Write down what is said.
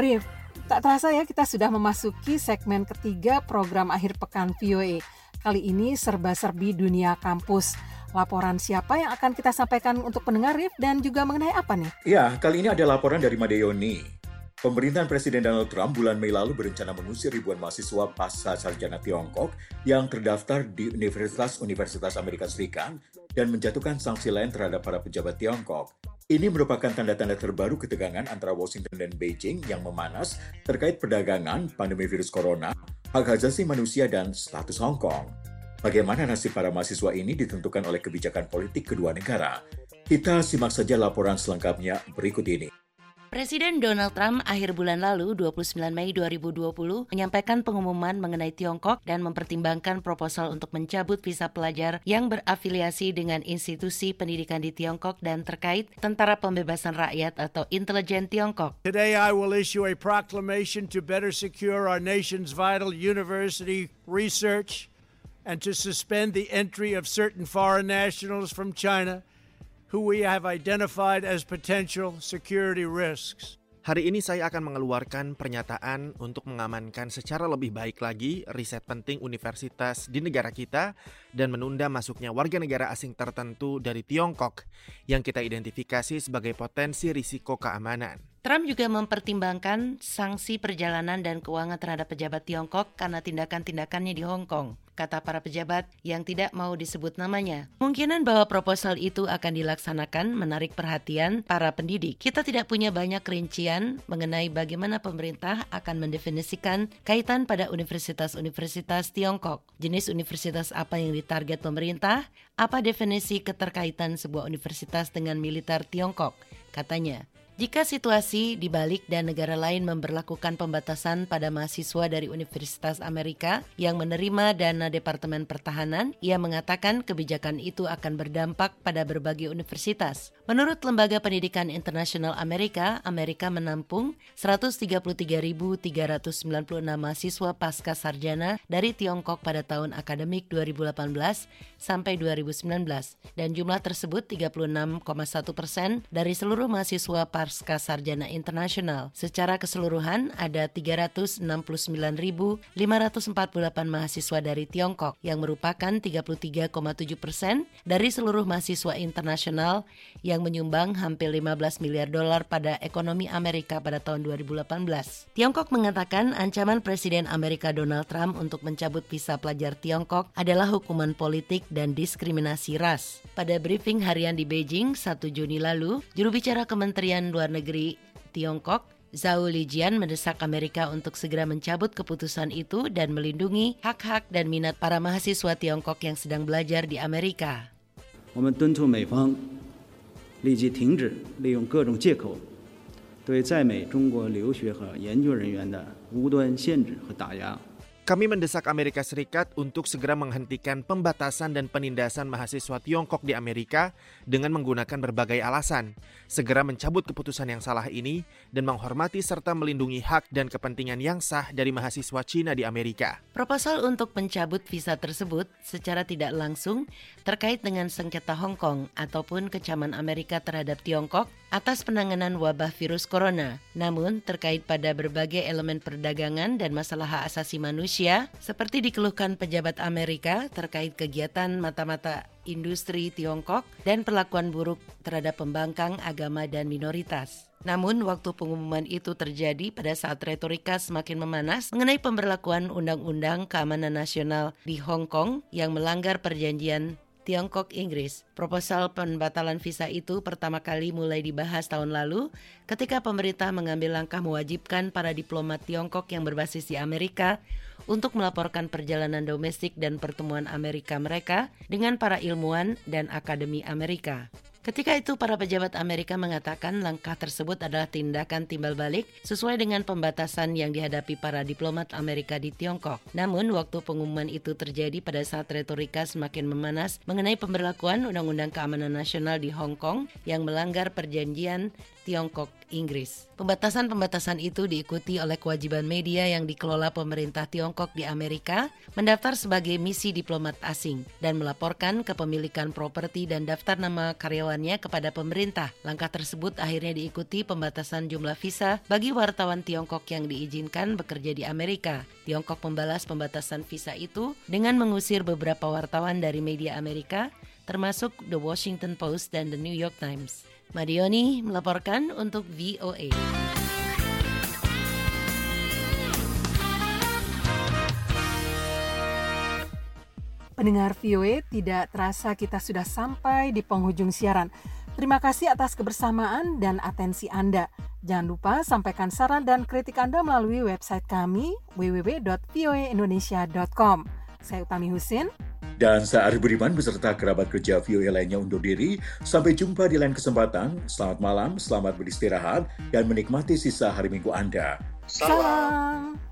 Arif, tak terasa ya kita sudah memasuki segmen ketiga program akhir pekan VOA. Kali ini serba-serbi dunia kampus. Laporan siapa yang akan kita sampaikan untuk pendengar, Arif, dan juga mengenai apa nih? Ya, kali ini ada laporan dari Madeyoni. Pemerintahan Presiden Donald Trump bulan Mei lalu berencana mengusir ribuan mahasiswa pasca sarjana Tiongkok yang terdaftar di universitas-universitas Amerika Serikat dan menjatuhkan sanksi lain terhadap para pejabat Tiongkok. Ini merupakan tanda-tanda terbaru ketegangan antara Washington dan Beijing yang memanas terkait perdagangan, pandemi virus corona, hak asasi manusia, dan status Hong Kong. Bagaimana nasib para mahasiswa ini ditentukan oleh kebijakan politik kedua negara. Kita simak saja laporan selengkapnya berikut ini. Presiden Donald Trump akhir bulan lalu, 29 Mei 2020, menyampaikan pengumuman mengenai Tiongkok dan mempertimbangkan proposal untuk mencabut visa pelajar yang berafiliasi dengan institusi pendidikan di Tiongkok dan terkait Tentara Pembebasan Rakyat atau Intelijen Tiongkok. Today I will issue a proclamation to better secure our nation's vital university research and to suspend the entry of certain foreign nationals from China who we have identified as potential security risks. Hari ini saya akan mengeluarkan pernyataan untuk mengamankan secara lebih baik lagi riset penting universitas di negara kita dan menunda masuknya warga negara asing tertentu dari Tiongkok yang kita identifikasi sebagai potensi risiko keamanan. Trump juga mempertimbangkan sanksi perjalanan dan keuangan terhadap pejabat Tiongkok karena tindakan-tindakannya di Hong Kong, kata para pejabat yang tidak mau disebut namanya. Kemungkinan bahwa proposal itu akan dilaksanakan menarik perhatian para pendidik. Kita tidak punya banyak rincian mengenai bagaimana pemerintah akan mendefinisikan kaitan pada universitas-universitas Tiongkok. Jenis universitas apa yang ditarget pemerintah? Apa definisi keterkaitan sebuah universitas dengan militer Tiongkok? Katanya. Jika situasi dibalik dan negara lain memberlakukan pembatasan pada mahasiswa dari Universitas Amerika yang menerima dana Departemen Pertahanan, ia mengatakan kebijakan itu akan berdampak pada berbagai universitas. Menurut Lembaga Pendidikan Internasional Amerika, Amerika menampung 133.396 mahasiswa pasca sarjana dari Tiongkok pada tahun akademik 2018 sampai 2019 dan jumlah tersebut 36,1% dari seluruh mahasiswa pasca sarjana internasional. Secara keseluruhan ada 369.548 mahasiswa dari Tiongkok yang merupakan 33,7% dari seluruh mahasiswa internasional yang menyumbang hampir 15 miliar dolar pada ekonomi Amerika pada tahun 2018. Tiongkok mengatakan ancaman Presiden Amerika Donald Trump untuk mencabut visa pelajar Tiongkok adalah hukuman politik dan diskriminasi ras. Pada briefing harian di Beijing 1 Juni lalu, juru bicara Kementerian Luar Negeri Tiongkok, Zhao Lijian mendesak Amerika untuk segera mencabut keputusan itu dan melindungi hak-hak dan minat para mahasiswa Tiongkok yang sedang belajar di Amerika. 我们敦促美方立即停止利用各种借口对在美中国留学和研究人员的无端限制和打压。 Kami mendesak Amerika Serikat untuk segera menghentikan pembatasan dan penindasan mahasiswa Tiongkok di Amerika dengan menggunakan berbagai alasan, segera mencabut keputusan yang salah ini, dan menghormati serta melindungi hak dan kepentingan yang sah dari mahasiswa Cina di Amerika. Proposal untuk mencabut visa tersebut secara tidak langsung terkait dengan sengketa Hong Kong ataupun kecaman Amerika terhadap Tiongkok atas penanganan wabah virus corona. Namun terkait pada berbagai elemen perdagangan dan masalah hak asasi manusia, seperti dikeluhkan pejabat Amerika terkait kegiatan mata-mata industri Tiongkok dan perlakuan buruk terhadap pembangkang agama dan minoritas. Namun waktu pengumuman itu terjadi pada saat retorika semakin memanas mengenai pemberlakuan Undang-Undang Keamanan Nasional di Hong Kong yang melanggar perjanjian Tiongkok-Inggris. Proposal pembatalan visa itu pertama kali mulai dibahas tahun lalu ketika pemerintah mengambil langkah mewajibkan para diplomat Tiongkok yang berbasis di Amerika untuk melaporkan perjalanan domestik dan pertemuan Amerika mereka dengan para ilmuwan dan akademi Amerika. Ketika itu, para pejabat Amerika mengatakan langkah tersebut adalah tindakan timbal balik sesuai dengan pembatasan yang dihadapi para diplomat Amerika di Tiongkok. Namun, waktu pengumuman itu terjadi pada saat retorika semakin memanas mengenai pemberlakuan Undang-Undang Keamanan Nasional di Hong Kong yang melanggar perjanjian Tiongkok, Inggris. Pembatasan-pembatasan itu diikuti oleh kewajiban media yang dikelola pemerintah Tiongkok di Amerika mendaftar sebagai misi diplomat asing dan melaporkan kepemilikan properti dan daftar nama karyawannya kepada pemerintah. Langkah tersebut akhirnya diikuti pembatasan jumlah visa bagi wartawan Tiongkok yang diizinkan bekerja di Amerika. Tiongkok membalas pembatasan visa itu dengan mengusir beberapa wartawan dari media Amerika, termasuk The Washington Post dan The New York Times. Madioni melaporkan untuk VOA. Pendengar VOA, tidak terasa kita sudah sampai di penghujung siaran. Terima kasih atas kebersamaan dan atensi Anda. Jangan lupa sampaikan saran dan kritik Anda melalui website kami www.voaindonesia.com. Saya Utami Husin. Dan saya Arif Budiman beserta kerabat kerja VOA lainnya undur diri. Sampai jumpa di lain kesempatan. Selamat malam, selamat beristirahat, dan menikmati sisa hari Minggu Anda. Salam.